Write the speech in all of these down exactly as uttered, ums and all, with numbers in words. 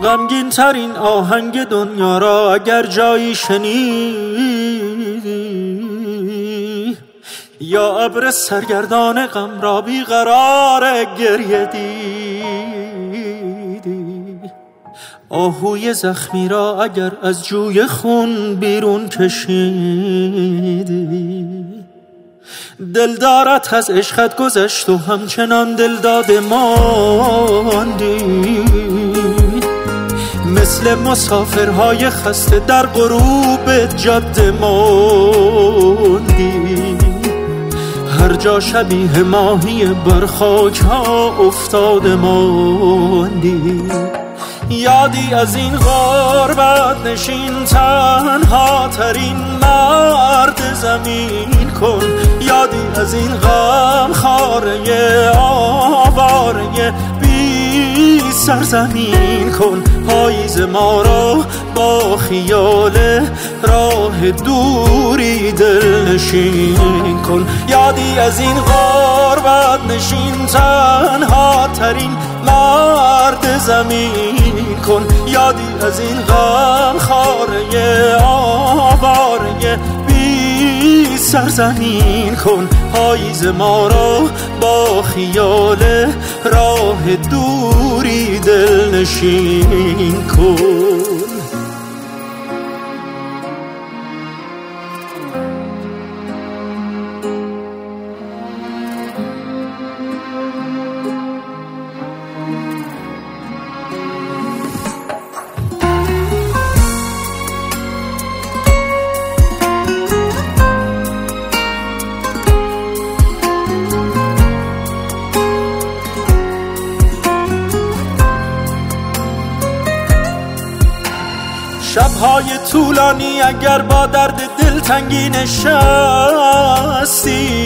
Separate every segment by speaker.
Speaker 1: غمگین ترین آهنگ دنیا را اگر جایی شنیدی، یا ابر سرگردان غم را بیقرار گریه دیدی، آهوی زخمی را اگر از جوی خون بیرون کشیدی، دلدارت از عشقت گذشت و همچنان دلداده ماندی، مثل مسافرهای خسته در غروب جاده ماندی، هر جا شبیه ماهی بر خاک ها افتاده ماندی. یادی از این غربت نشین تنها ترین مرد زمین کن، یادی از این غم خاره آواره بی سرزمین کن، پاییز ما را با خیال راه دوری دل نشین کن. یادی از این غربت نشین تنها ترین مرد زمین کن، یادی از این غم خاره آواره بی سرزمین کن، پاییز ما را با خیال راه دوری دل نشین کن. شب‌های طولانی اگر با درد دلتنگی نشستی،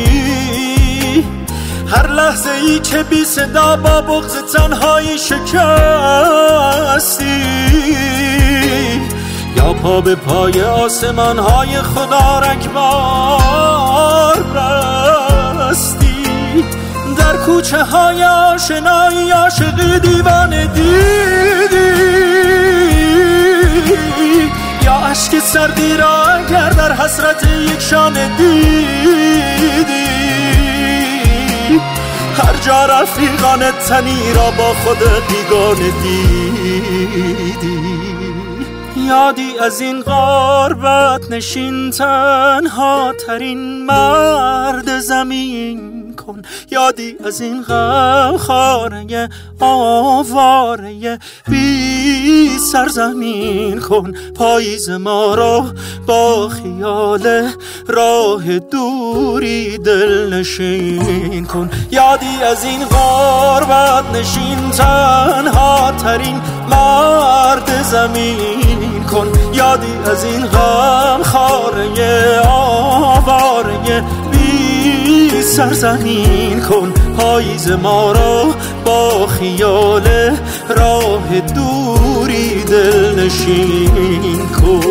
Speaker 1: هر لحظه ای که بی صدا با بغض تنهایی شکستی، یا پا به پای آسمان های خدا رکبار بستی، در کوچه های آشنایی عاشقی دیوانه دیدی، یا عشق سردی را اگر در حسرت یک شانه دیدی، هر جا رفیقان تنی را با خود بیگانه دیدی. یادی از این غربت نشین تنها ترین مرد زمین کن، یادی از این غم خاره آواره بی سرزمین کن، پاییز ما را با خیال راه دوری دل نشین کن. یادی از این غربت نشین تنها ترین مرد زمین کن، یادی از این غم خاره آواره بی سرزمین کن، پاییز ما را با خیال راه دوری دل نشین کن.